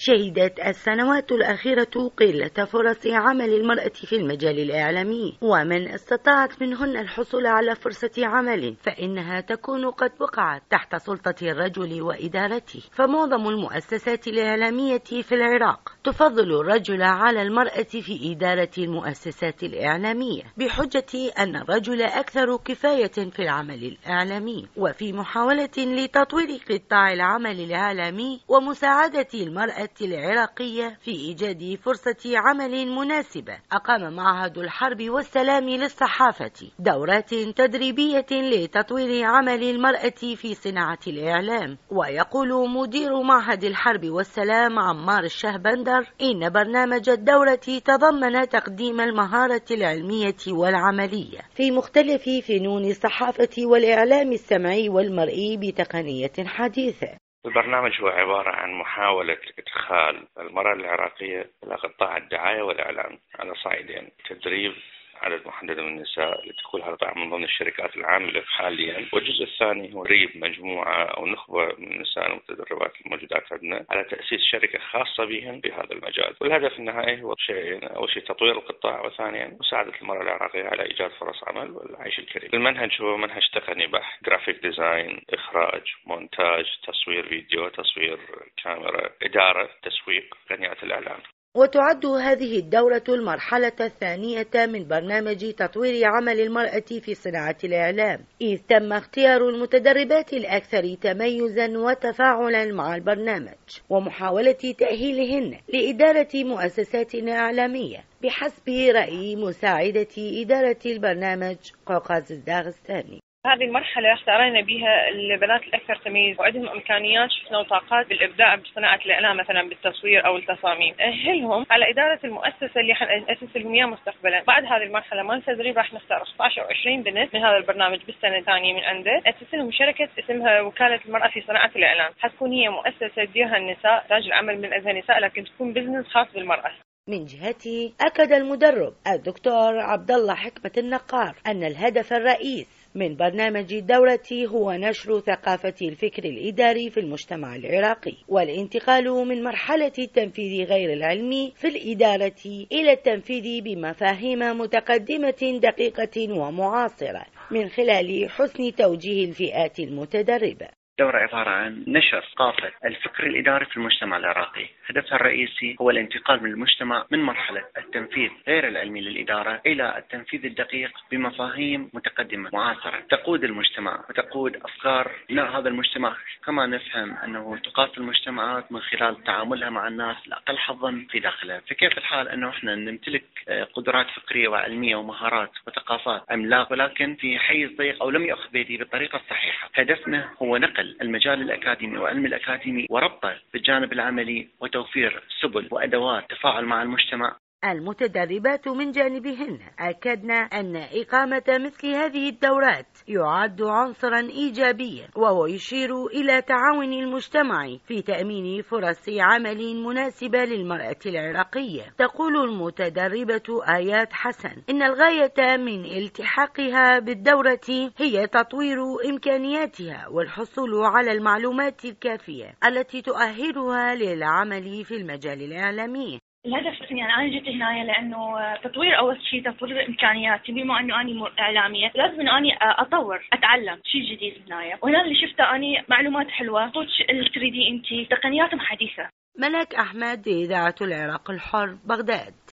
شهدت السنوات الأخيرة قلة فرص عمل المرأة في المجال الإعلامي، ومن استطاعت منهن الحصول على فرصة عمل فإنها تكون قد وقعت تحت سلطة الرجل وإدارته. فمعظم المؤسسات الإعلامية في العراق تفضل الرجل على المرأة في إدارة المؤسسات الإعلامية بحجة أن الرجل أكثر كفاية في العمل الإعلامي. وفي محاولة لتطوير قطاع العمل الإعلامي ومساعدة المرأة العراقية في إيجاد فرصة عمل مناسبة، أقام معهد الحرب والسلام للصحافة دورات تدريبية لتطوير عمل المرأة في صناعة الإعلام. ويقول مدير معهد الحرب والسلام عمار الشهبندر إن برنامج الدورة تضمن تقديم المهارة العلمية والعملية في مختلف فنون الصحافة والإعلام السمعي والمرئي بتقنية حديثة. البرنامج هو عبارة عن محاولة إدخال المرأة العراقية إلى قطاع الدعاية والإعلام على صعيدين: تدريب عدد محدد من النساء لدخول هذا القطاع من ضمن الشركات العاملة حاليا، والجزء الثاني هو تدريب مجموعة أو نخبة من النساء المتدربات الموجودات عندنا على تأسيس شركة خاصة بهم في هذا المجال. والهدف النهائي هو أول شيء تطوير القطاع، وثانيا مساعدة المرأة العراقية على إيجاد فرص عمل والعيش الكريم. المنهج هو منهج تقني بحت: جرافيك ديزاين، إخراج، مونتاج، تصوير فيديو، تصوير كاميرا، إدارة، تسويق، تقنيات الإعلام. وتعد هذه الدورة المرحلة الثانية من برنامج تطوير عمل المرأة في صناعة الإعلام، إذ تم اختيار المتدربات الأكثر تميزا وتفاعلا مع البرنامج ومحاولة تأهيلهن لإدارة مؤسسات إعلامية بحسب رأي مساعدة إدارة البرنامج قوقاز الداغستاني. هذه المرحلة اختارينا بها البنات الأكثر تميز وعندهم إمكانيات وطاقات بالإبداع بصناعة الإعلام، مثلا بالتصوير أو التصاميم. أهلهم على إدارة المؤسسة اللي حنأسس لهم إياها مستقبلا. بعد هذه المرحلة مال التدريب راح نختار 16 أو 20 بنت من هذا البرنامج بالسنة الثانية من عنده، نأسس لهم شركة اسمها وكالة المرأة في صناعة الإعلام. حتكون هي مؤسسة تديرها النساء، تاج العمل من أجل النساء، لكن تكون بزنس خاص بالمرأة. من جهته أكد المدرب الدكتور عبد الله حكمة النقار أن الهدف الرئيس من برنامج الدورة هو نشر ثقافة الفكر الإداري في المجتمع العراقي والانتقال من مرحلة التنفيذ غير العلمي في الإدارة إلى التنفيذ بمفاهيم متقدمة دقيقة ومعاصرة من خلال حسن توجيه الفئات المتدربة. دورة عبارة عن نشر ثقافة الفكر الإداري في المجتمع العراقي. هدفها الرئيسي هو الانتقال من المجتمع من مرحلة التنفيذ غير العلمي للإدارة إلى التنفيذ الدقيق بمفاهيم متقدمة معاصرة تقود المجتمع وتقود أفكار هذا المجتمع. كما نفهم أنه تقاس المجتمعات من خلال تعاملها مع الناس الأقل حظا في داخلها. فكيف الحال أنه إحنا نمتلك قدرات فكرية وعلمية ومهارات وثقافات عملاقة، ولكن في حيز ضيق أو لم يأخذ بيدي بالطريقة الصحيحة. هدفنا هو نقل المجال الأكاديمي وعلم الأكاديمي وربطه بالجانب العملي وتوفير سبل وأدوات تفاعل مع المجتمع. المتدربات من جانبهن أكدنا أن إقامة مثل هذه الدورات يعد عنصرا إيجابيا، وهو يشير إلى تعاون المجتمع في تأمين فرص عمل مناسبة للمرأة العراقية. تقول المتدربة آيات حسن إن الغاية من التحاقها بالدورة هي تطوير إمكانياتها والحصول على المعلومات الكافية التي تؤهلها للعمل في المجال الإعلامي. الهدف يعني أنا جيت هنا لأنه تطوير، أول شيء تطوير إمكانياتي، بما أنه أنا إعلامية لازم إنه أنا أطور أتعلم شيء جديد هنا. وهنا اللي شفته أنا معلومات حلوة، صوت ال 3D، تقنيات حديثة. ملك أحمد، إذاعة العراق الحر، بغداد.